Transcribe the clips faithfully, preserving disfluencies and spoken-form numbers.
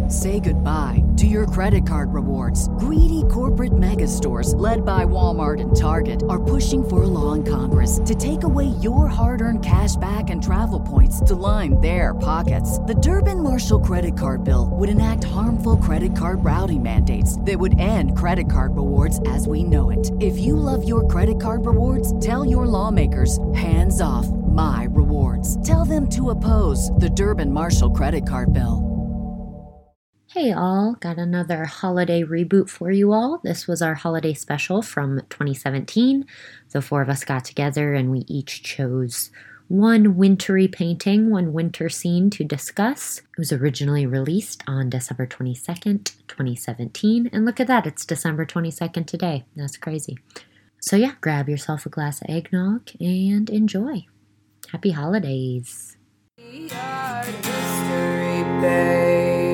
Say goodbye to your credit card rewards. Greedy corporate mega stores, led by Walmart and Target, are pushing for a law in Congress to take away your hard-earned cash back and travel points to line their pockets. The Durbin-Marshall credit card bill would enact harmful credit card routing mandates that would end credit card rewards as we know it. If you love your credit card rewards, tell your lawmakers, hands off my rewards. Tell them to oppose the Durbin-Marshall credit card bill. Hey all, got another holiday reboot for you all. This was our holiday special from twenty seventeen. The four of us got together and we each chose one wintry painting, one winter scene to discuss. It was originally released on December twenty-second, twenty seventeen. And look at that, it's December twenty-second today. That's crazy. So yeah, grab yourself a glass of eggnog and enjoy. Happy holidays. Art History Babe.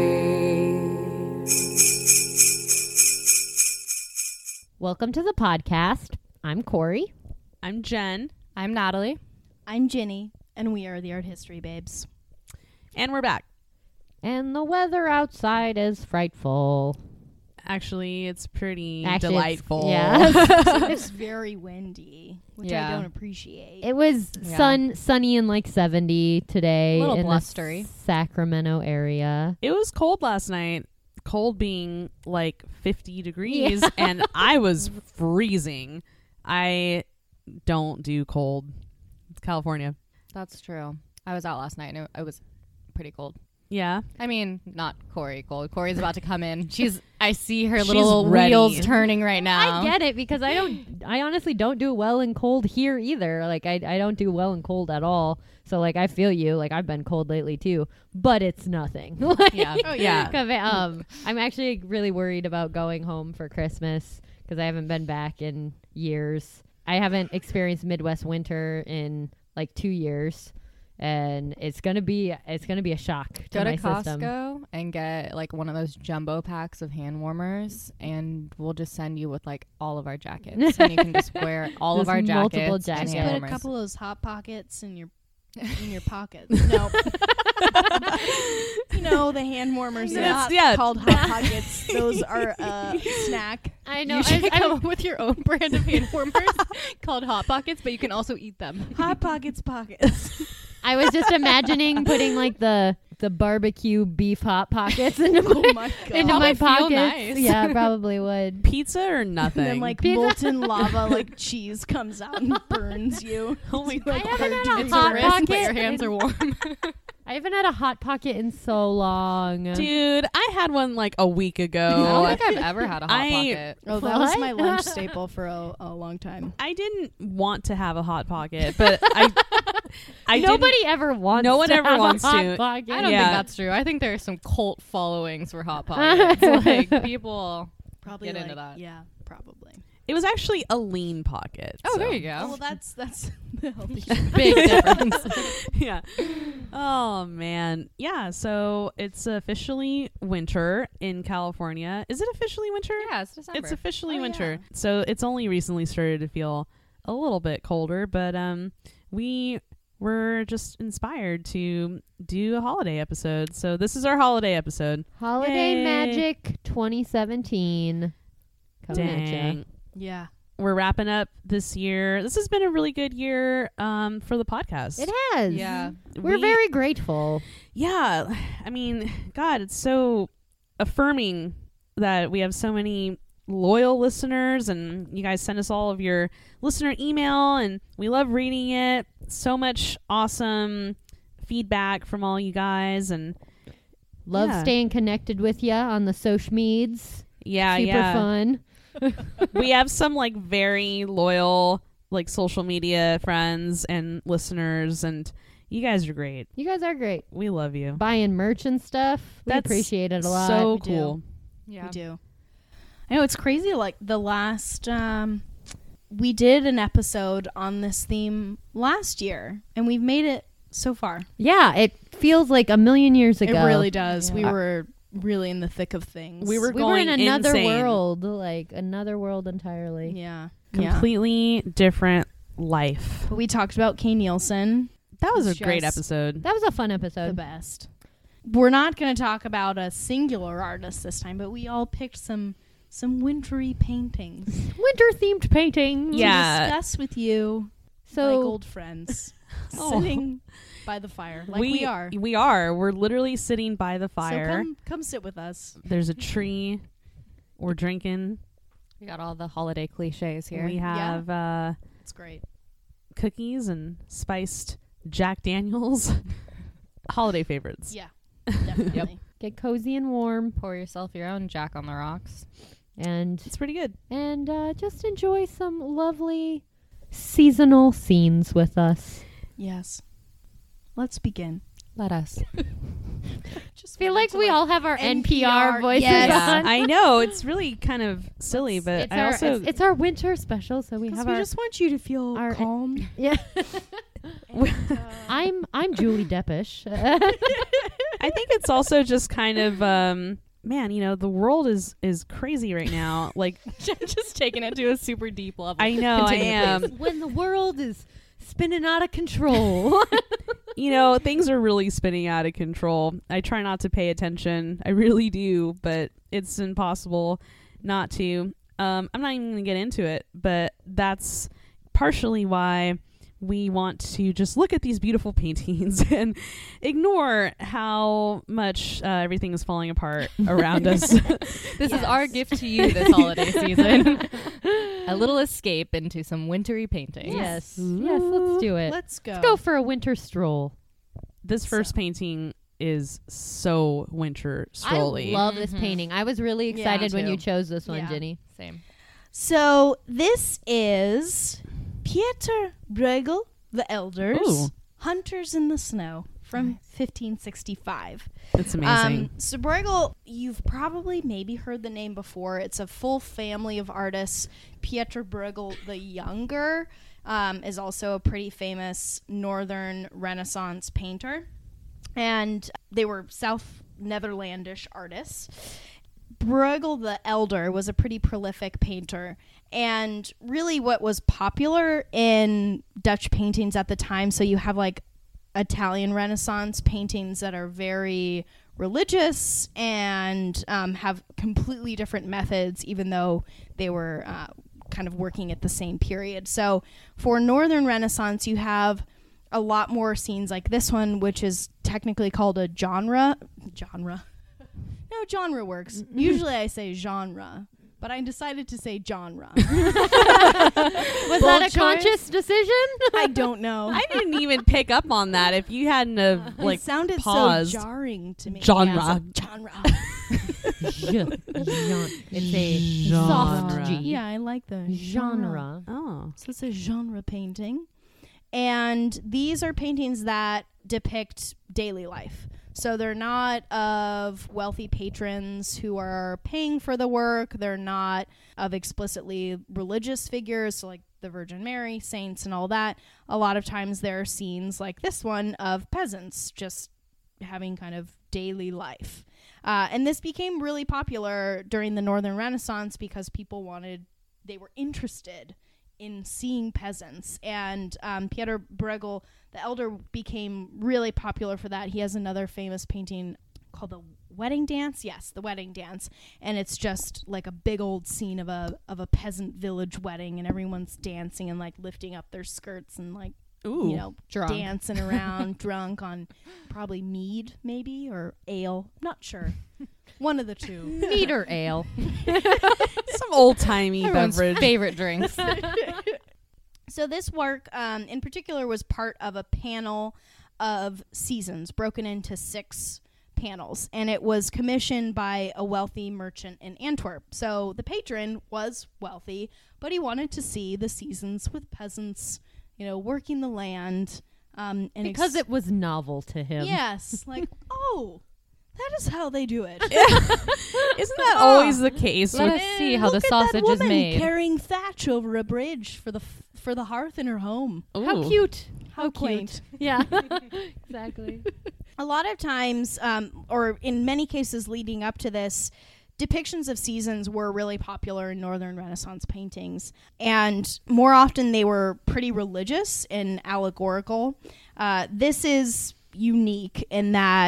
Welcome to the podcast. I'm Corey. I'm Jen. I'm Natalie. I'm Ginny, and we are the Art History Babes. And we're back. And the weather outside is frightful. Actually, it's pretty Actually, delightful. It's, yeah. It's very windy, which Yeah. I don't appreciate. It was Yeah. sun, sunny and like seventy today. A little in blustery. the Sacramento area. It was cold last night. Cold being like fifty degrees, yeah. And I was freezing. I don't do cold. It's California. That's true. I was out last night and it, it was pretty cold. Yeah. I mean, not Corey cold. Corey's about to come in. She's. I see her She's little ready. wheels turning right now. I get it because I don't. I honestly don't do well in cold here either. Like I, I don't do well in cold at all. So like I feel you. Like I've been cold lately too, but it's nothing. Like, Yeah. Oh, yeah. um, I'm actually really worried about going home for Christmas because I haven't been back in years. I haven't experienced Midwest winter in like two years. And it's gonna be it's gonna be a shock to Go to my Costco system. and get like one of those jumbo packs of hand warmers, and we'll just send you with like all of our jackets, and you can just wear all Just of our multiple jackets. jackets. And Just hand put a warmers. couple of those hot pockets in your in your pockets. No, you know the hand warmers. They're Yes, not yeah. called hot pockets. Those are a snack. I know. You should I, come I, up with your own brand of hand warmers called Hot Pockets, but you can also eat them. Hot pockets pockets. I was just imagining putting like the the barbecue beef hot pockets into my, Oh my god. into my Probably feel pockets. nice. Yeah, probably would. Pizza or nothing? And then like Pizza. molten lava, like cheese comes out and burns you. Oh my Like, I haven't had third a degree hot burn. pocket. But your hands are warm. I haven't had a hot pocket in so long. Dude, I had one like a week I ago. don't think I've ever had a Hot I- Pocket. Oh, that was What? my lunch staple for a, a long time. I didn't want to have a hot pocket, but I, I Nobody didn't- ever wants. No one to ever have wants a hot to. Pocket. I don't Yeah. think that's true. I think there are some cult followings for Hot Pockets. Like people Probably get like, into that. Yeah, probably. It was actually a lean pocket. Oh, so. there you Oh, go. well, that's that's the healthy. Big difference. Yeah. Oh man. Yeah. So it's officially winter in California. Is it officially winter? Yeah, it's December. It's officially Oh, winter. So it's only recently started to feel a little bit colder, but um, we were just inspired to do a holiday episode. So this is our holiday episode. Holiday Yay. Magic twenty seventeen. Coming at ya. Dang. Yeah. We're wrapping up this year. This has been a really good year um, for the podcast. It has. Yeah. We're We- very grateful. Yeah. I mean, God, it's so affirming that we have so many loyal listeners, and you guys send us all of your listener email, and we love reading it. So much awesome feedback from all you guys, and Love Yeah. staying connected with ya on the social meds. yeah, Super yeah. fun. We have some like very loyal like social media friends and listeners, and you guys are great. You guys are great. We love you. Buying merch and stuff. We That's appreciate it a lot. So We do. cool. Yeah. We do. I know it's crazy. Like the last, um, we did an episode on this theme last year, and we've made it so far. Yeah, it feels like a million years ago. It really does. Yeah. We were really in the thick of things. We were We were in going another insane. world, like another world entirely. yeah, yeah. Completely different life. But we talked about Kay Nielsen, That was a It's great just episode. That was a fun the episode. best. we're not going to talk about a singular artist this time, but we all picked some some wintry paintings Winter themed paintings. Yeah. to discuss with you, So like old friends, Oh. sitting by the fire, like we, are. We are. We're literally sitting by the fire. So come, come sit with us. There's a tree. We're drinking. We got all the holiday cliches here. We have uh, It's great. cookies and spiced Jack Daniels. Holiday favorites. Yeah, definitely. get cozy and warm, Pour yourself your own Jack on the Rocks. and It's pretty good. and uh, just enjoy some lovely seasonal scenes with us. Yes. Let's begin. Let us. Just I feel went like into, we like, all have our N N P P R R voices yes. on. I know. It's really kind of silly, but it's I our also. it's, it's our winter special, so we 'cause have we our. just want you to feel our- calm. yeah. and, uh, I'm I'm Julie Deppish. I think it's also just kind of. Um, Man, you know, the world is is crazy right now. Like, Just taking it to a super deep level. I know I Continue, am. please. when the world is spinning out of control. You know, things are really spinning out of control. I try not to pay attention. I really do, but it's impossible not to. Um, I'm not even going to get into it, but that's partially why we want to just look at these beautiful paintings and ignore how much uh, everything is falling apart around us. This is our Yes. gift to you this holiday season. A little escape into some wintry paintings. yes, yes, let's do it. let's go. Let's go for a winter stroll. This first So. painting is so winter strolly. I love this Mhm. painting. I was really Yeah, excited when too. you chose this one, Yeah. Ginny. Same. So this is Pieter Bruegel the Elder's Ooh. Hunters in the Snow from fifteen sixty-five. It's amazing. Um, so Bruegel, you've probably maybe heard the name before. It's a full family of artists. Pieter Bruegel the Younger um, is also a pretty famous Northern Renaissance painter. And they were South Netherlandish artists. Bruegel the Elder was a pretty prolific painter, and really what was popular in Dutch paintings at the time, so you have like Italian Renaissance paintings that are very religious and um, have completely different methods, even though they were uh, kind of working at the same period. So for Northern Renaissance, you have a lot more scenes like this one, which is technically called a genre. Genre. No, genre works. Usually I say genre, but I decided to say genre. Was that a choice. conscious decision? I don't know. I didn't even pick up on that. If you hadn't have like it sounded paused. so jarring to me. Genre. Yeah, I was like, genre. It's a Genre. soft G. Yeah, I like the genre. Genre. Oh, So it's a genre painting. And these are paintings that depict daily life. So they're not of wealthy patrons who are paying for the work. They're not of explicitly religious figures, so like the Virgin Mary, saints, and all that. A lot of times there are scenes like this one of peasants just having kind of daily life. Uh, and this became really popular during the Northern Renaissance because people wanted, they were interested in seeing peasants. And um, Pieter Bruegel the Elder became really popular for that. He has another famous painting called The Wedding Dance. Yes, The Wedding Dance. And it's just like a big old scene of a of a peasant village wedding, and everyone's dancing and like lifting up their skirts and like, ooh, you know, Drunk. dancing around, drunk on probably mead maybe, or ale. Not sure. One of the two. Mead or ale. some old timey Everyone's beverage. favorite drinks. So this work um, in particular was part of a panel of seasons broken into six panels, and it was commissioned by a wealthy merchant in Antwerp. So the patron was wealthy, but he wanted to see the seasons with peasants, you know, working the land. Um, and Because ex- it was novel to him. yes, like, oh, that is how they do it. Isn't that always the case? Let with- us see how Look the at sausage that is woman made. carrying thatch over a bridge for the f- for the hearth in her home. How Ooh. cute. How quaint. cute. Yeah. Exactly. A lot of times, um, or in many cases leading up to this, depictions of seasons were really popular in Northern Renaissance paintings. And more often they were pretty religious and allegorical. Uh, this is unique in that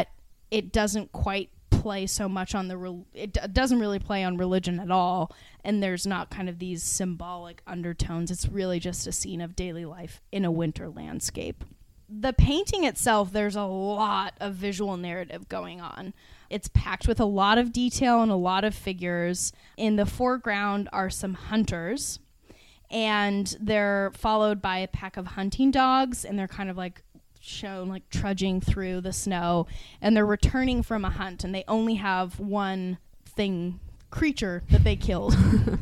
it doesn't quite play so much on the re- it d- doesn't really play on religion at all, and there's not kind of these symbolic undertones. It's really just a scene of daily life in a winter landscape. The painting itself, there's a lot of visual narrative going on. It's packed with a lot of detail and a lot of figures. In the foreground are some hunters, and they're followed by a pack of hunting dogs, and they're kind of like shown like trudging through the snow, and they're returning from a hunt, and they only have one thing creature that they killed.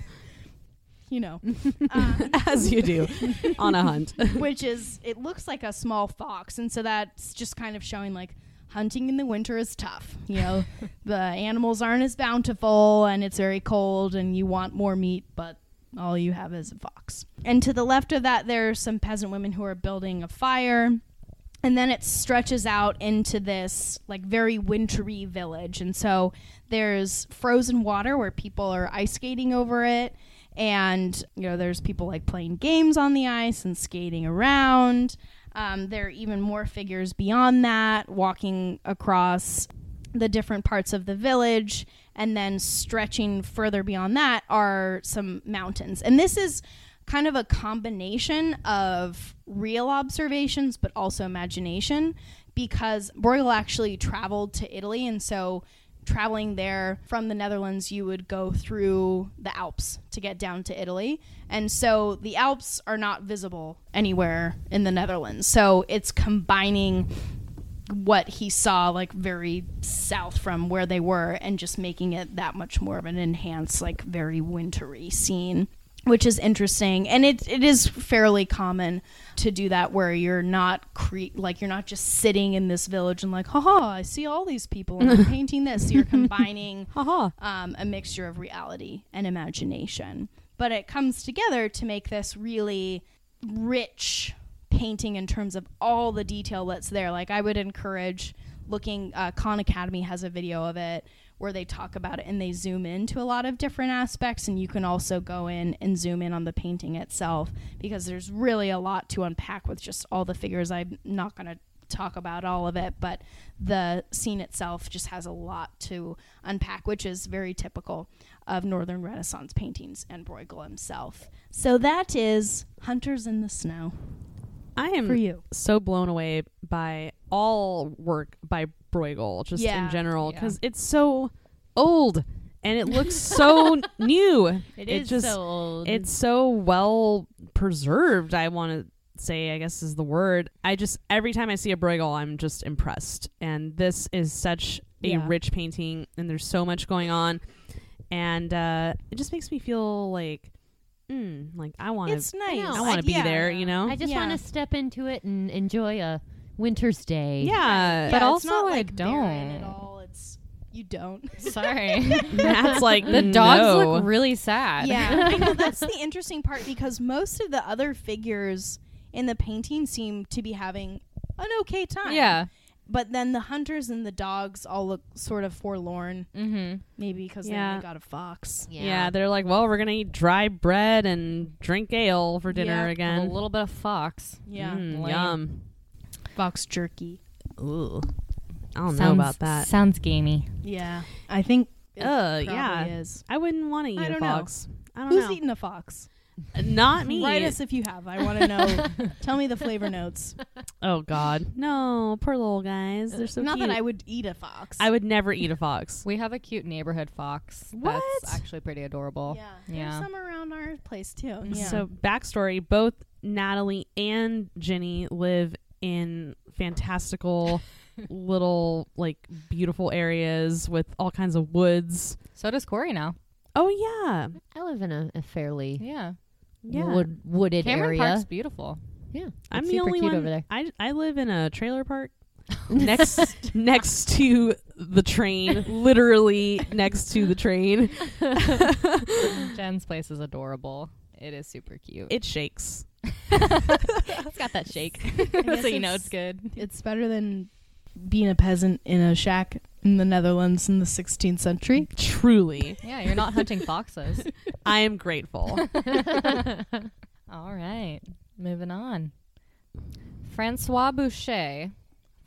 You know, um, As you do on a hunt. which is, it looks like a small fox, and so that's just kind of showing like hunting in the winter is tough. You know, the animals aren't as bountiful, and it's very cold, and you want more meat, but all you have is a fox. And to the left of that, there's some peasant women who are building a fire. And then it stretches out into this like very wintry village. And so there's frozen water where people are ice skating over it. And, you know, there's people like playing games on the ice and skating around. Um, there are even more figures beyond that, walking across the different parts of the village. And then stretching further beyond that are some mountains. And this is kind of a combination of real observations but also imagination, because Bruegel actually traveled to Italy, and so traveling there from the Netherlands, you would go through the Alps to get down to Italy, and so the Alps are not visible anywhere in the Netherlands, so it's combining what he saw like very south from where they were and just making it that much more of an enhanced, like very wintry scene, which is interesting. And it it is fairly common to do that, where you're not cre- like you're not just sitting in this village and like, haha, I see all these people and I'm painting this. You're combining Haha. um, a mixture of reality and imagination. But it comes together to make this really rich painting in terms of all the detail that's there. Like, I would encourage looking, uh, Khan Academy has a video of it where they talk about it and they zoom into a lot of different aspects, and you can also go in and zoom in on the painting itself, because there's really a lot to unpack with just all the figures. I'm not going to talk about all of it, but the scene itself just has a lot to unpack, which is very typical of Northern Renaissance paintings and Bruegel himself. So that is Hunters in the Snow. I am For you. so blown away by all work by Bruegel, just Yeah. in general, Yeah. because it's so old and it looks so new. It It is just- so old. It's so well preserved, I want to say, I guess is the word. I just, every time I see a Bruegel, I'm just impressed. And this is such a Yeah. rich painting, and there's so much going on. And uh, it just makes me feel like, mm, like I want It's to nice. know. I want to be yeah. there, you know? I just Yeah. want to step into it and enjoy a winter's day. yeah. But Yeah, also, it's not like, like barren don't. at all. It's you don't. Sorry. That's like The dogs no. look really sad. Yeah, I know, that's the interesting part, because most of the other figures in the painting seem to be having an okay time. Yeah. But then the hunters and the dogs all look sort of forlorn, Mm-hmm. maybe because they Yeah. only got a fox. Yeah. they're like, well, we're gonna eat dry bread and drink ale for dinner Yeah. again. A little bit of fox. Yeah, Mm, Lame. yum. fox jerky. Ooh, I don't know Sounds- about that. Sounds gamey. Yeah, I think it Uh, probably yeah. is. I wouldn't want to eat I a don't know. fox. I don't Who's know. eating a fox? Not me. Write us if you have. I want to know. Tell me the flavor notes. Oh God, no, poor little guys. They're so Not cute. that I would eat a fox. I would never eat a fox. We have a cute neighborhood fox. What? That's actually pretty adorable. Yeah, Yeah. there's some around our place too. Yeah. So backstory: both Natalie and Ginny live in fantastical little, like, beautiful areas with all kinds of woods. So does Corey now. Oh yeah, I live in a, a fairly Yeah. yeah. wood, wooded Cameron area. Park's beautiful. Yeah, I'm it's the super only cute one over there. I I live in a trailer park next next to the train, literally next to the train. Jen's place is adorable. It is super cute. It shakes. It's got that shake. guess so you know it's- it's good. It's better than being a peasant in a shack in the Netherlands in the sixteenth century. Truly, Yeah, you're not hunting foxes. I am grateful. All right. Moving on. Francois Boucher.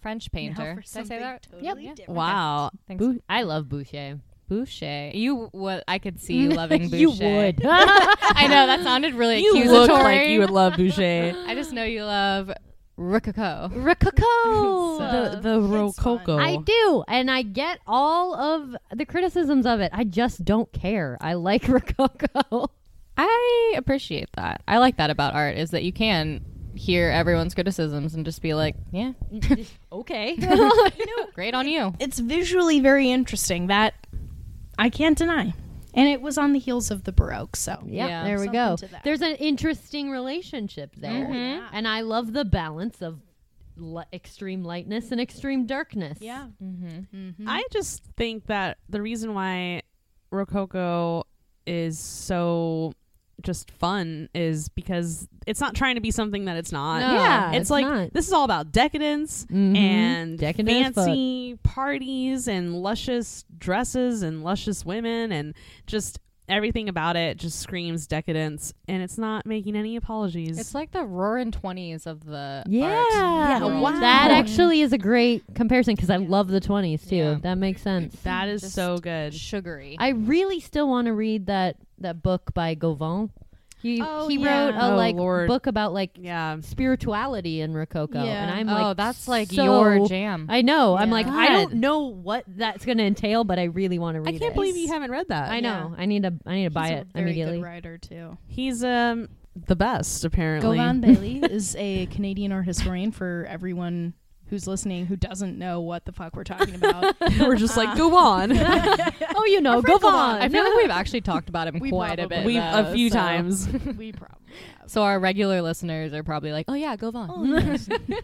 French Now painter. for Did I say something that? totally Yep. different. Wow. Thanks. Bou- I love Boucher. Boucher. You what? I could see you loving Boucher. You would. I know that sounded really You accusatory. look like you would love Boucher. I just know you love Rococo. Rococo. the the It's fun. Rococo. I do, and I get all of the criticisms of it. I just don't care. I like Rococo. I appreciate that. I like that about art is that you can hear everyone's criticisms and just be like, yeah, Okay. great on you. It's visually very interesting. That I can't deny. And it was on the heels of the Baroque, so Yeah, Yeah. there we Something go. to that. There's an interesting relationship there. Mhm. Yeah. And I love the balance of li- extreme lightness and extreme darkness. Yeah. Mm-hmm. Mm-hmm. I just think that the reason why Rococo is so just fun is because it's not trying to be something that it's not. No, Yeah, it's, it's like not. this is all about decadence Mhm. and Decadent as fuck. fancy parties and luscious dresses and luscious women and just everything about it just screams decadence, and it's not making any apologies. It's like the roaring twenties of the Yeah. art. Yeah, world. wow. That actually is a great comparison because I love the twenties too. Yeah. That makes sense. that is Just so good. Sugary. I really still want to read that that book by Gauvin. He Oh, he yeah. wrote a Oh, like Lord. book about like Yeah. spirituality in Rococo, Yeah. and I'm oh, like, that's like so- your jam. I know. I'm Yeah. like, I don't God. know what that's going to entail, but I really want to read I it. can't believe you haven't read that. I know. I need to. I need to buy He's it a very immediately. good writer too. He's um the best apparently. Govan Bailey is a Canadian art historian for everyone who's listening who doesn't know what the fuck we're talking about. We're just like, go on. Oh, you know, friend go Gauvin. on. I feel like we've actually talked about him We quite a probably- bit. we though, a few so- times. We probably have. So our regular listeners are probably like, "Oh yeah, go on."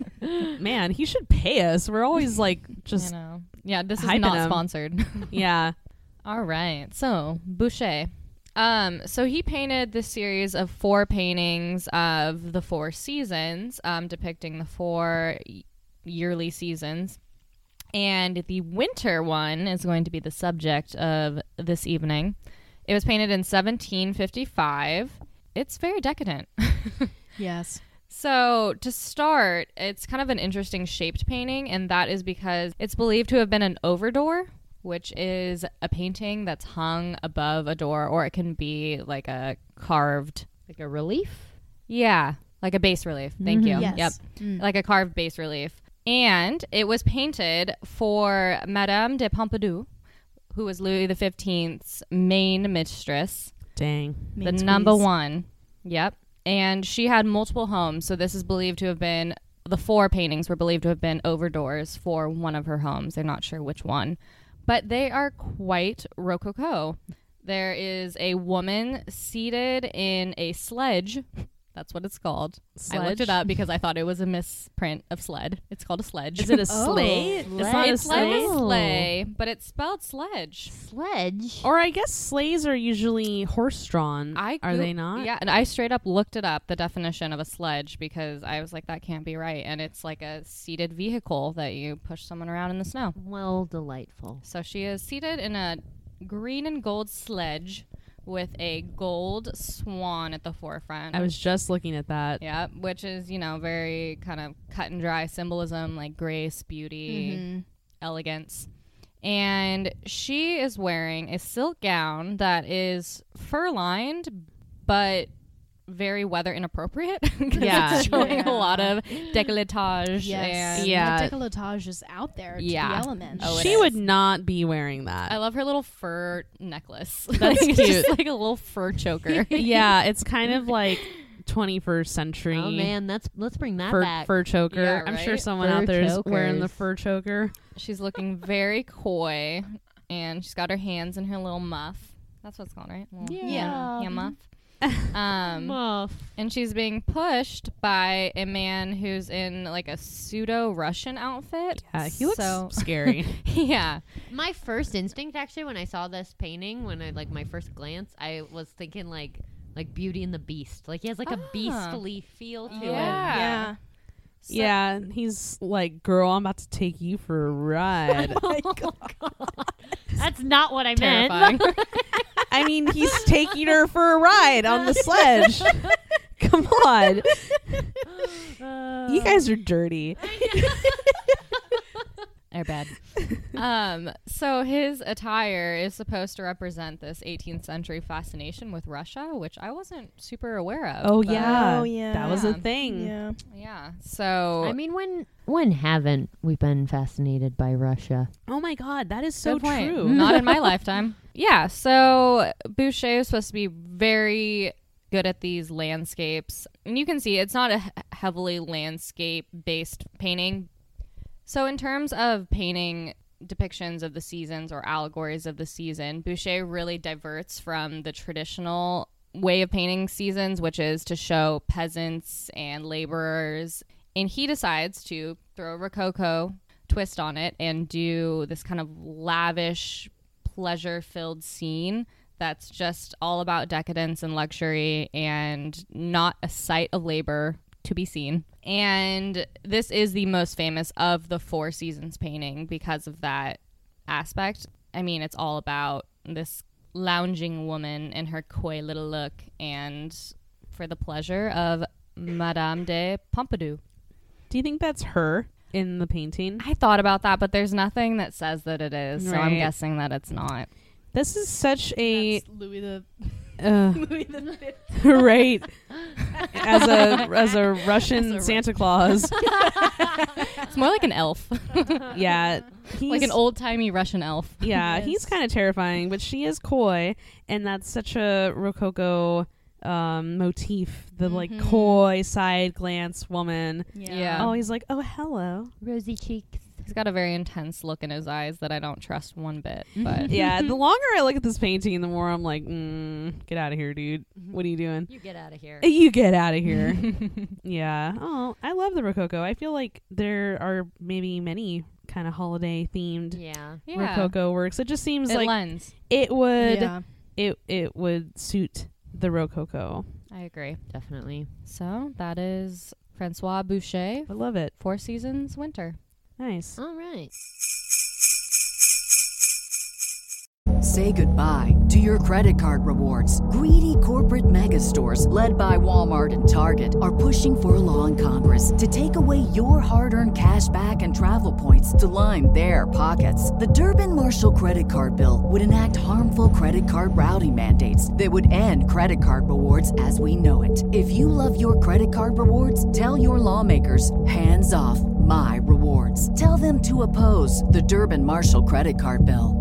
Man, he should pay us. We're always like You just know. Yeah, this is hyping not him. sponsored. yeah. All right. So, Boucher. Um, so he painted this series of four paintings of the four seasons, um, depicting the four y- yearly seasons. And the winter one is going to be the subject of this evening. It was painted in seventeen fifty-five. It's very decadent. Yes. So, to start, it's kind of an interesting shaped painting, and that is because it's believed to have been an overdoor, which is a painting that's hung above a door, or it can be like a carved, Like a relief. yeah, like a bas relief. Thank you. Yes. Yep. Mm. Like a carved bas relief. And it was painted for Madame de Pompadour, who was Louis the fifteenth's main mistress. Dang. The Main number squeeze. one. Yep. And she had multiple homes. So this is believed to have been, the four paintings were believed to have been over doors for one of her homes. They're not sure which one. But they are quite rococo. There is a woman seated in a sledge. That's what it's called. I looked it Sledge? up because I thought it was a misprint of sled. It's called a sledge. Is it a sleigh? It's not a It's like sleigh. a sleigh, but it's spelled sledge. Sledge. Or I guess sleighs are usually horse-drawn. I are goo- they not? Yeah, and I straight up looked it up, the definition of a sledge, because I was like, that can't be right. And it's like a seated vehicle that you push someone around in the snow. Well, delightful. So she is seated in a green and gold sledge with a gold swan at the forefront. I was just looking at that. Yeah, which is, you know, very kind of cut and dry symbolism, like grace, beauty, Mhm. elegance. And she is wearing a silk gown that is fur lined, but very weather inappropriate. 'Cause Yeah. it's showing Yeah. a lot of décolletage. Yes. And Yeah. The décolletage is out there to Yeah. the elements. Oh, it She is. would not be wearing that. I love her little fur necklace. That's Like, it's cute. just like a little fur choker. yeah, it's kind of like twenty-first century Oh man, that's let's bring that fur, back. fur choker. Yeah, I'm sure right? someone Fur out there is wearing the chokers. fur choker. She's looking very coy, and she's got her hands in her little muff. That's what it's called, right? Little Yeah. hand, hand muff. Um, Muff. and she's being pushed by a man who's in like a pseudo Russian outfit. Yeah, he looks so scary. yeah. My first instinct, actually, when I saw this painting, when I like my first glance, I was thinking like like Beauty and the Beast. Like he has like a Ah. beastly feel to him. Yeah. Yeah. So- yeah, he's like, girl, I'm about to take you for a ride. That's not what I Terrifying. meant. I mean, he's taking her for a ride on the sledge. Come on. You guys are dirty. are bad. um, so his attire is supposed to represent this eighteenth century fascination with Russia, which I wasn't super aware of. Oh but- yeah. Oh, yeah. That was a Yeah. thing. Yeah. Yeah. So I mean, when when haven't we been fascinated by Russia? Oh my god, that is so Good point. true. Not in my lifetime. Yeah. So Boucher is supposed to be very good at these landscapes, and you can see it's not a he- heavily landscape based painting. So in terms of painting depictions of the seasons or allegories of the season, Boucher really diverts from the traditional way of painting seasons, which is to show peasants and laborers, and he decides to throw a Rococo twist on it and do this kind of lavish, pleasure-filled scene that's just all about decadence and luxury and not a sight of labor to be seen. And this is the most famous of the Four Seasons painting because of that aspect. I mean, it's all about this lounging woman and her coy little look and for the pleasure of Madame de Pompadour. Do you think that's her in the painting? I thought about that, but there's nothing that says that it is, so I'm Right. guessing that it's not. This is such a That's Louis the uh, Louis the Fifth. right as a as a Russian Santa Claus. It's more like an elf. Yeah, he's, Like an old-timey Russian elf. Yeah, Yes. he's kind of terrifying, but she is coy, and that's such a Rococo um, motif. The like Mhm. coy side glance woman. Yeah. Oh, he's like, oh hello. Rosy cheeks. He's got a very intense look in his eyes that I don't trust one bit. But Yeah, the longer I look at this painting, the more I'm like, mm, get out of here, dude. What are you doing? You get out of here. You get out of here. Yeah. Oh, I love the Rococo. I feel like there are maybe many kind of holiday themed Yeah. yeah, Rococo works. It just seems it like lends. it would Yeah. it it would suit the Rococo. I agree. Definitely. So that is Francois Boucher, I love it. Four Seasons Winter. Nice. All right. Say goodbye to your credit card rewards. Greedy corporate mega stores, led by Walmart and Target, are pushing for a law in Congress to take away your hard-earned cash back and travel points to line their pockets. The Durbin-Marshall credit card bill would enact harmful credit card routing mandates that would end credit card rewards as we know it. If you love your credit card rewards, tell your lawmakers, hands off my rewards. Tell them to oppose the Durbin-Marshall credit card bill.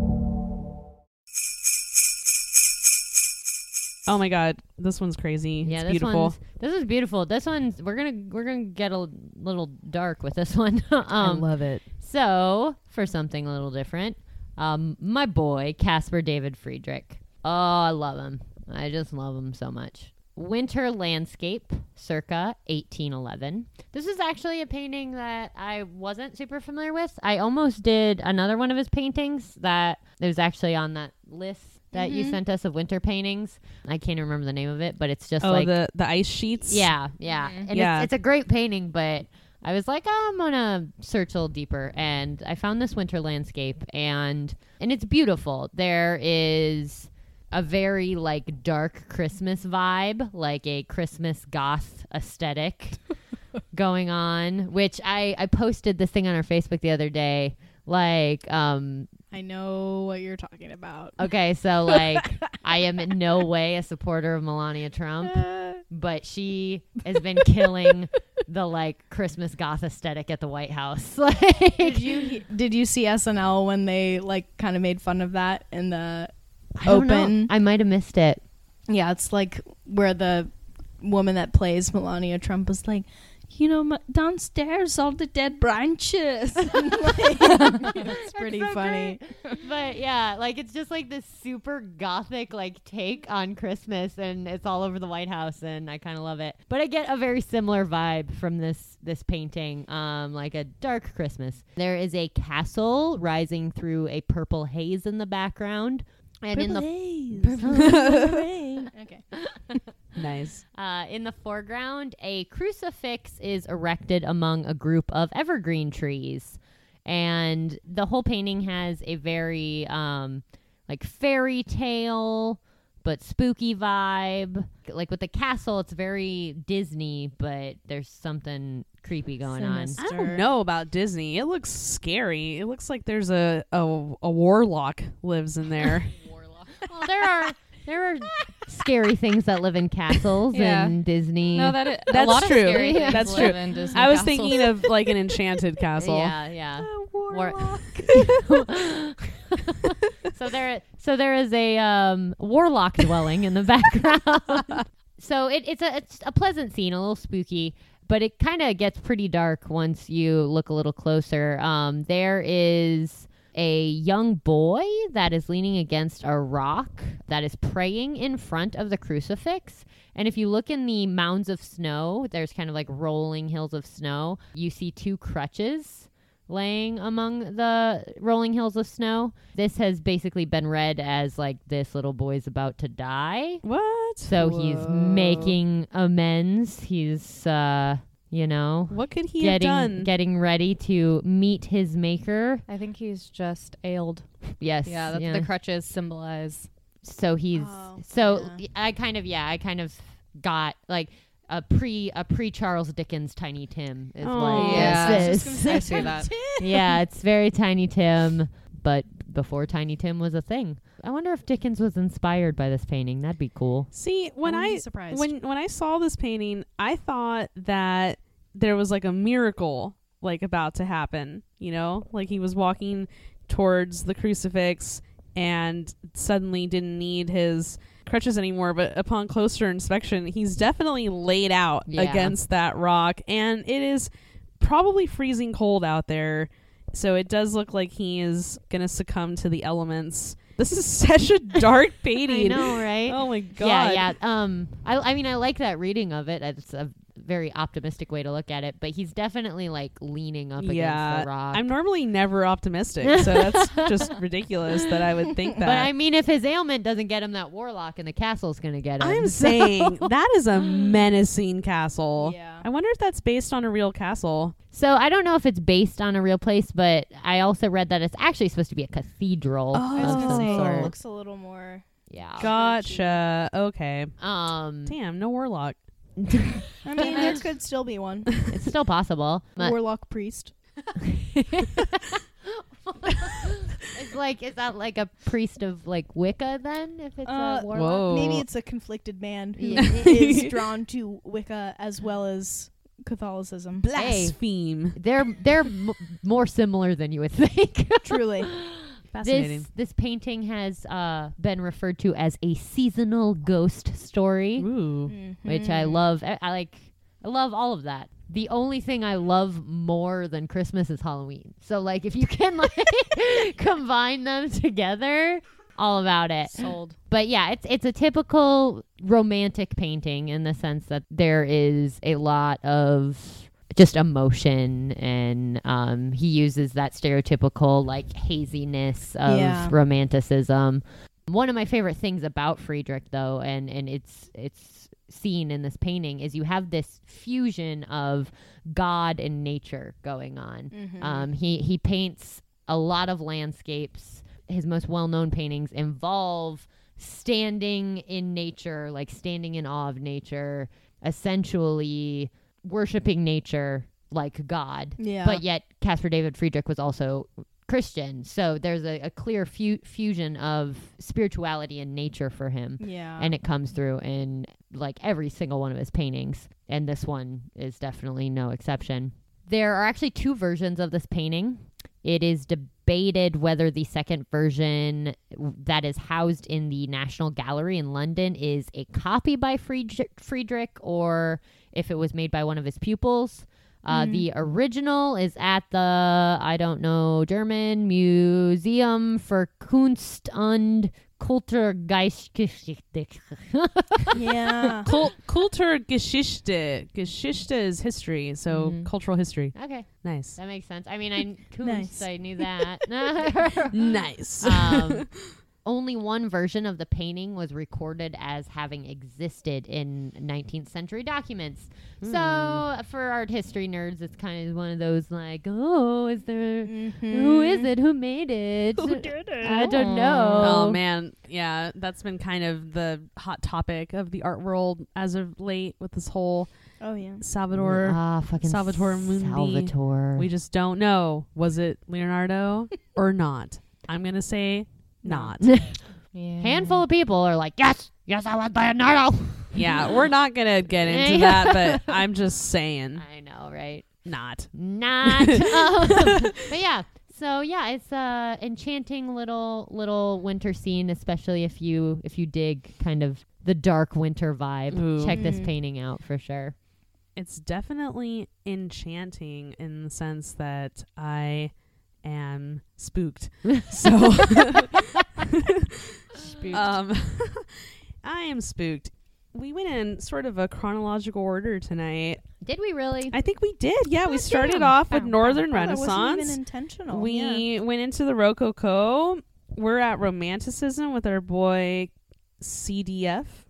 Oh my god, this one's crazy. Yeah, it's this beautiful. one's this is beautiful. This one's we're gonna we're gonna get a little dark with this one. I um, love it. so for something a little different, um, my boy Caspar David Friedrich. Oh, I love him. I just love him so much. Winter Landscape, circa eighteen eleven. This is actually a painting that I wasn't super familiar with. I almost did another one of his paintings that is actually on that list that you sent us of winter paintings. I can't remember the name of it, but it's just Oh, like the the ice sheets. yeah, yeah. And Yeah. It's, it's a great painting, but I was like, oh, I'm gonna search a little deeper, and I found this winter landscape, and and it's beautiful. There is a very like dark Christmas vibe, like a Christmas goth aesthetic going on, which I I posted this thing on our Facebook the other day, like um I know what you're talking about. okay, so like I am in no way a supporter of Melania Trump, but she has been killing the like Christmas goth aesthetic at the White House. Like, Did you did you see S N L when they like kind of made fun of that in the I don't know. open? I might have missed it. Yeah, it's like where the woman that plays Melania Trump was like, you know, m- downstairs all the dead branches. Like, it's pretty so funny. But yeah, like it's just like this super gothic like take on Christmas, and it's all over the White House, and I kind of love it. But I get a very similar vibe from this this painting, um, like a dark Christmas. There is a castle rising through a purple haze in the background, and in the Okay. Nice. Uh, in the foreground, a crucifix is erected among a group of evergreen trees. And the whole painting has a very um, like fairy tale but spooky vibe. Like with the castle, it's very Disney, but there's something creepy going Sinister. I don't know about Disney. It looks scary. It looks like there's a a, a warlock lives in there. on. Well, there are there are scary things that live in castles Yeah. in Disney. No, that is, a That's lot true. of scary things That's live true. in Disney I was castles. thinking of like an enchanted castle. Yeah, yeah. A War- warlock. so there, so there is a um, warlock dwelling in the background. So it, it's a it's a pleasant scene, a little spooky, but it kind of gets pretty dark once you look a little closer. Um, there is a young boy that is leaning against a rock that is praying in front of the crucifix. And if you look in the mounds of snow, there's kind of like rolling hills of snow. You see two crutches laying among the rolling hills of snow. This has basically been read as like this little boy's about to die. What? So he's Whoa. making amends. He's uh you know, What could he getting have done? getting ready to meet his maker. I think he's just ailed. Yes. Yeah, that's what the crutches symbolize. So he's Oh, so yeah. I kind of yeah, I kind of got like a pre a pre Charles Dickens Tiny Tim is Oh. what Yeah. this I was is. just gonna I say see that. Yeah, it's very Tiny Tim, but before Tiny Tim was a thing. I wonder if Dickens was inspired by this painting. That'd be cool. See, when wouldn't I be surprised. when when I saw this painting, I thought that there was like a miracle like about to happen, you know? Like he was walking towards the crucifix and suddenly didn't need his crutches anymore, but upon closer inspection, he's definitely laid out Yeah. against that rock, and it is probably freezing cold out there. So it does look like he is going to succumb to the elements. This is such a dark painting. I know, right? Oh my god. Yeah, yeah. Um, I, I mean, I like that reading of it. It's a very optimistic way to look at it, but he's definitely like leaning up Yeah, against the rock. I'm normally never optimistic, so that's just ridiculous that I would think that. But I mean, if his ailment doesn't get him that warlock, and the castle's gonna get him. I'm so- saying that is a menacing castle. Yeah. I wonder if that's based on a real castle. So I don't know if it's based on a real place, but I also read that it's actually supposed to be a cathedral Oh. I was of gonna some say sort. it looks a little more. Yeah. Gotcha. Okay. Um, Damn, no warlock. I mean, there could still be one. it's still possible. But Warlock priest. it's like, is that like a priest of like Wicca then? If it's Uh, a warlock? Whoa. Maybe it's a conflicted man who Yeah. is drawn to Wicca as well as Catholicism. Blaspheme. They're they're m- more similar than you would think. Truly. Fascinating. This this painting has uh, been referred to as a seasonal ghost story, Ooh. which I love. I, I like. I love all of that. The only thing I love more than Christmas is Halloween. So like, if you can like combine them together, all about it. Sold. But yeah, it's it's a typical romantic painting in the sense that there is a lot of just emotion, and um, he uses that stereotypical like haziness of Yeah. romanticism. One of my favorite things about Friedrich, though, and and it's it's seen in this painting, is you have this fusion of God and nature going on. Mm-hmm. Um, he he paints a lot of landscapes. His most well-known paintings involve standing in nature, like standing in awe of nature, essentially worshiping nature like God. Yeah. But yet Caspar David Friedrich was also Christian. So there's a, a clear fu- fusion of spirituality and nature for him. yeah. And it comes through in like every single one of his paintings. And this one is definitely no exception. There are actually two versions of this painting. It is debated whether the second version that is housed in the National Gallery in London is a copy by Friedrich, Friedrich or if it was made by one of his pupils. Uh, Mhm. The original is at the, I don't know, German Museum for Kunst und Kulturgeschichte. yeah. Cul- Kulturgeschichte. Geschichte is history, so Mhm. cultural history. Okay, Nice. that makes sense. I mean, I Kunst, Nice. I knew that. Nice. um, only one version of the painting was recorded as having existed in nineteenth century documents. Hmm. So for art history nerds, it's kind of one of those like, oh, is there, Mm-hmm. who is it? Who made it? Who did it? I don't know. Oh man, yeah, that's been kind of the hot topic of the art world as of late with this whole Oh yeah. Salvador. Ah, fucking Salvatore Mundi. Salvatore. We just don't know. Was it Leonardo or not? I'm gonna say not. Yeah. Handful of people are like, yes, yes, I want Leonardo. Yeah, we're not gonna get into that, but I'm just saying I know, right? not. Not. um, but yeah. So yeah, it's a enchanting little little winter scene, especially if you if you dig kind of the dark winter vibe. Ooh. Check this Mm. painting out for sure. It's definitely enchanting in the sense that I am spooked. So um I am spooked. We went in sort of a chronological order tonight. Did we really? I think we did. Yeah, we God started damn. off with Bow, Northern Oh, that wasn't even Renaissance. intentional. We yeah. went into the Rococo. We're at Romanticism with our boy C D F.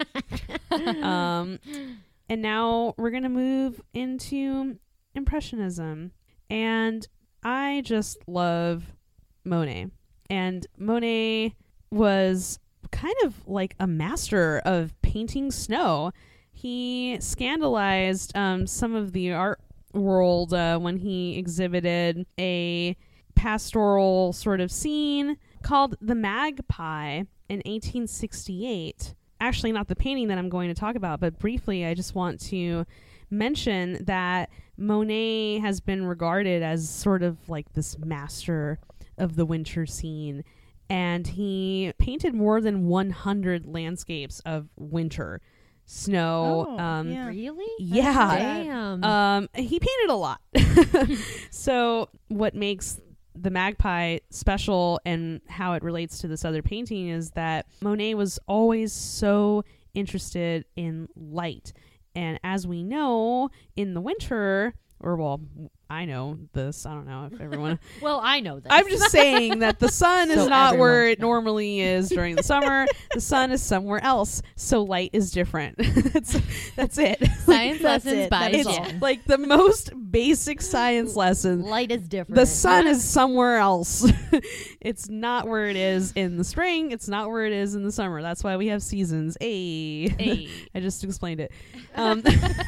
um, and now we're going to move into Impressionism. And I just love Monet. And Monet was kind of like a master of painting snow. He scandalized um, some of the art world uh, when he exhibited a pastoral sort of scene called The Magpie in eighteen sixty-eight. Actually, not the painting that I'm going to talk about, but briefly, I just want to mention that Monet has been regarded as sort of like this master of the winter scene. And he painted more than one hundred landscapes of winter, snow. Oh, um, yeah. Really? Yeah. Damn. Um, he painted a lot. So what makes the Magpie special and how it relates to this other painting is that Monet was always so interested in light. And as we know, in the winter, or well, I know this, I don't know if everyone... well, I know that. I'm just saying that the sun is So not where everyone it normally is during the summer. The sun is somewhere else, so light is different. that's that's it. Science That's lessons it. by That is It's all. Jen. like the most basic science lesson. Light is different. The sun is somewhere else. It's not where it is in the spring. It's not where it is in the summer. That's why we have seasons. Ay. Hey. I just explained it. Um,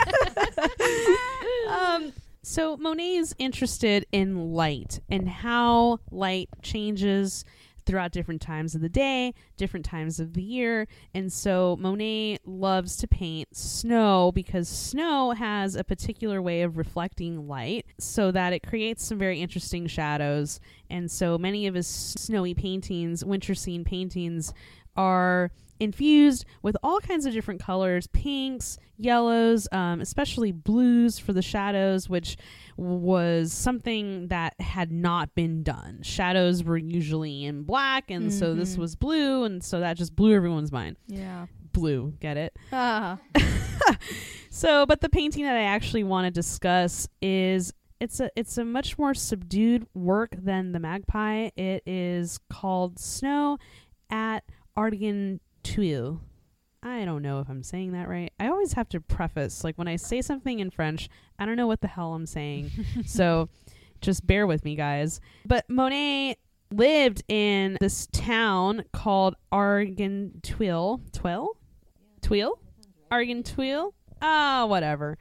um, so Monet is interested in light and how light changes throughout different times of the day, different times of the year. And so Monet loves to paint snow because snow has a particular way of reflecting light so that it creates some very interesting shadows. And so many of his snowy paintings, winter scene paintings, are infused with all kinds of different colors, pinks, yellows, um, especially blues for the shadows, which was something that had not been done. Shadows were usually in black, and so this Mhm. was blue, and so that just blew everyone's mind. Yeah. Blue, get it? Ah. So, but the painting that I actually want to discuss is it's a it's a much more subdued work than the Magpie. It is called Snow at Argenteuil. I don't know if I'm saying that right. I always have to preface, like when I say something in French, I don't know what the hell I'm saying. So just bear with me, guys. But Monet lived in this town called Argenteuil. Twil? Twil? Argenteuil? Ah, whatever.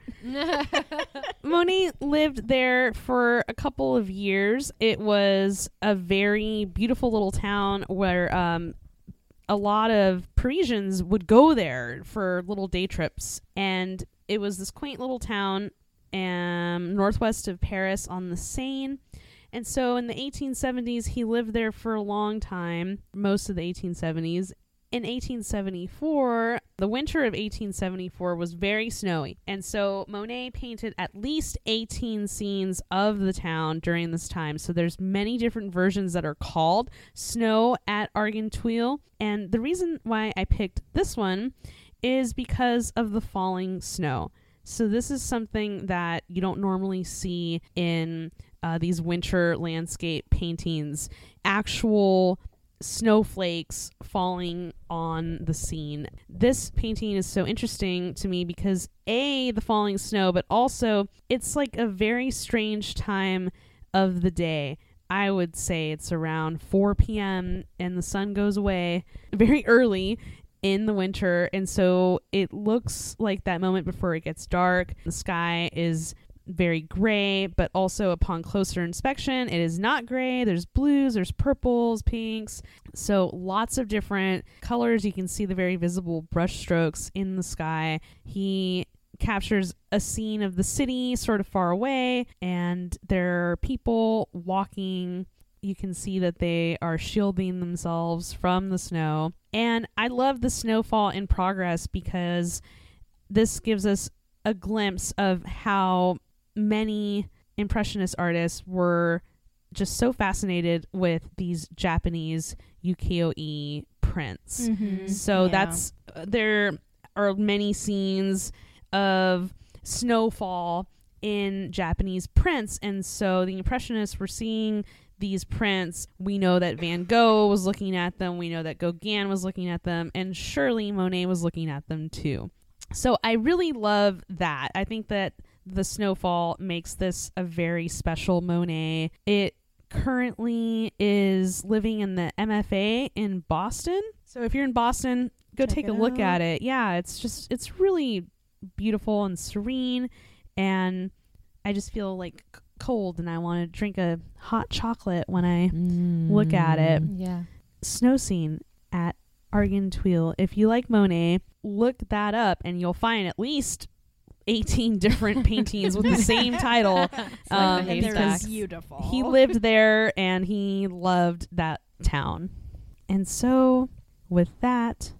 Monet lived there for a couple of years. It was a very beautiful little town where um, a lot of Parisians would go there for little day trips. And it was this quaint little town um, northwest of Paris on the Seine. And so in the eighteen seventies, he lived there for a long time, most of the eighteen seventies. In eighteen seventy-four, the winter of eighteen seventy-four was very snowy. And so Monet painted at least eighteen scenes of the town during this time. So there's many different versions that are called Snow at Argenteuil. And the reason why I picked this one is because of the falling snow. So this is something that you don't normally see in uh, these winter landscape paintings. Actual snowflakes falling on the scene. This painting is so interesting to me because A, the falling snow, but also it's like a very strange time of the day. I would say it's around four p.m. and the sun goes away very early in the winter, and so it looks like that moment before it gets dark. The sky is very gray, but also upon closer inspection it is not gray. There's blues, there's purples, pinks, so lots of different colors. You can see the very visible brush strokes in the sky. He captures a scene of the city sort of far away, and there are people walking. You can see that they are shielding themselves from the snow, and I love the snowfall in progress because this gives us a glimpse of how many Impressionist artists were just so fascinated with these Japanese ukiyo-e prints. Mm-hmm. So Yeah. that's uh, there are many scenes of snowfall in Japanese prints, and so the Impressionists were seeing these prints. We know that Van Gogh was looking at them, we know that Gauguin was looking at them, and surely Monet was looking at them too. So I really love that. I think that the snowfall makes this a very special Monet. It currently is living in the M F A in Boston. So if you're in Boston, go Check take it a look out. at it. Yeah, it's just, it's really beautiful and serene, and I just feel like c- cold and I want to drink a hot chocolate when I look at it. Yeah. Snow scene at Argenteuil. If you like Monet, look that up and you'll find at least eighteen different paintings with the same title. like Um, the And they're because beautiful. he lived there and he loved that town. And so with that,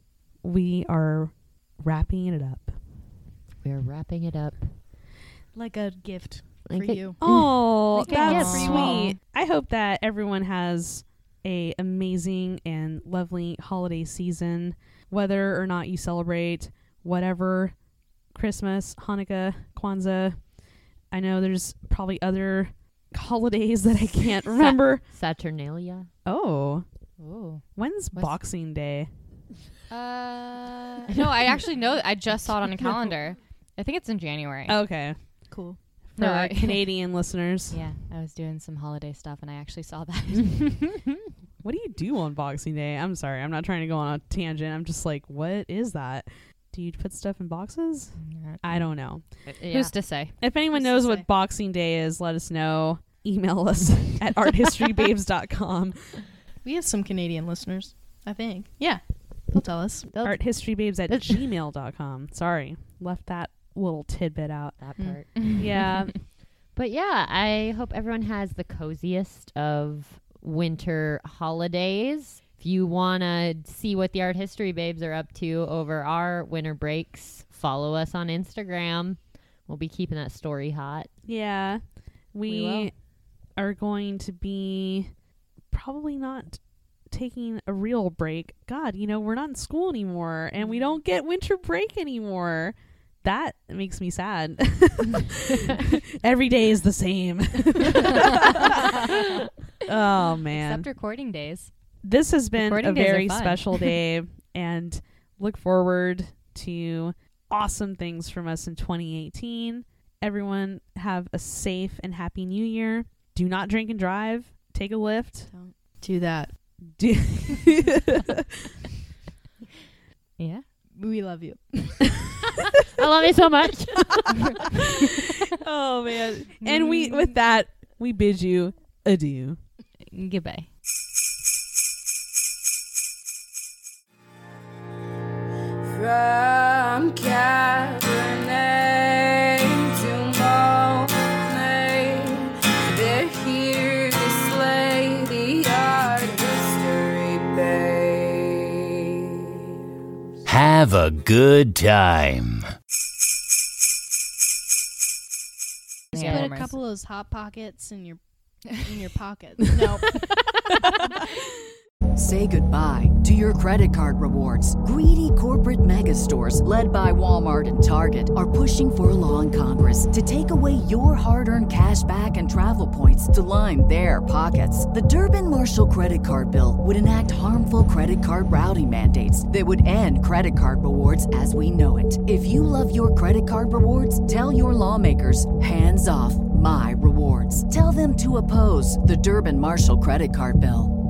we are wrapping it up. We're wrapping it up. like a gift Like for a- you. Oh, Like a that's gift for you all. sweet. I hope that everyone has a amazing and lovely holiday season, whether or not you celebrate whatever, Christmas, Hanukkah, Kwanzaa. I know there's probably other holidays that I can't remember. Saturnalia. Oh, Ooh. when's What's- Boxing Day? Uh, no, I actually know. I just saw it on a calendar. I think it's in January. Okay. Cool. For No, our I- Canadian listeners. Yeah, I was doing some holiday stuff and I actually saw that. What do you do on Boxing Day? I'm sorry, I'm not trying to go on a tangent. I'm just like, what is that? Do you put stuff in boxes? I don't know. Yeah. Who's to say? If anyone Who's to knows say? what Boxing Day is, let us know. Email us at art history babes dot com. We have some Canadian listeners, I think. Yeah. They'll tell us. They'll- art history babes at That's- gmail dot com. Sorry, left that little tidbit out. that Mm. part. Yeah. But yeah, I hope everyone has the coziest of winter holidays. If you want to see what the Art History Babes are up to over our winter breaks, follow us on Instagram. We'll be keeping that story hot. Yeah. We, We will. are going to be probably not taking a real break. God, you know, we're not in school anymore and we don't get winter break anymore. That makes me sad. Every day is the same. Oh, man. Except recording days. This has been Recording a days are very fun. special day, and look forward to awesome things from us in twenty eighteen. Everyone have a safe and happy new year. Do not drink and drive. Take a lift. Don't do that. Do Yeah. We love you. I love you so much. Oh, man. And we, with that, we bid you adieu. Goodbye. From Cabernet to Monet, they're here to slay the art history babe. Have a good time. Just Yeah. put a Warmers. couple of those hot pockets in your in your pockets. No. Say goodbye to your credit card rewards. Greedy corporate mega stores, led by Walmart and Target, are pushing for a law in Congress to take away your hard-earned cash back and travel points to line their pockets. The Durbin-Marshall credit card bill would enact harmful credit card routing mandates that would end credit card rewards as we know it. If you love your credit card rewards, tell your lawmakers, hands off my rewards. Tell them to oppose the Durbin-Marshall credit card bill.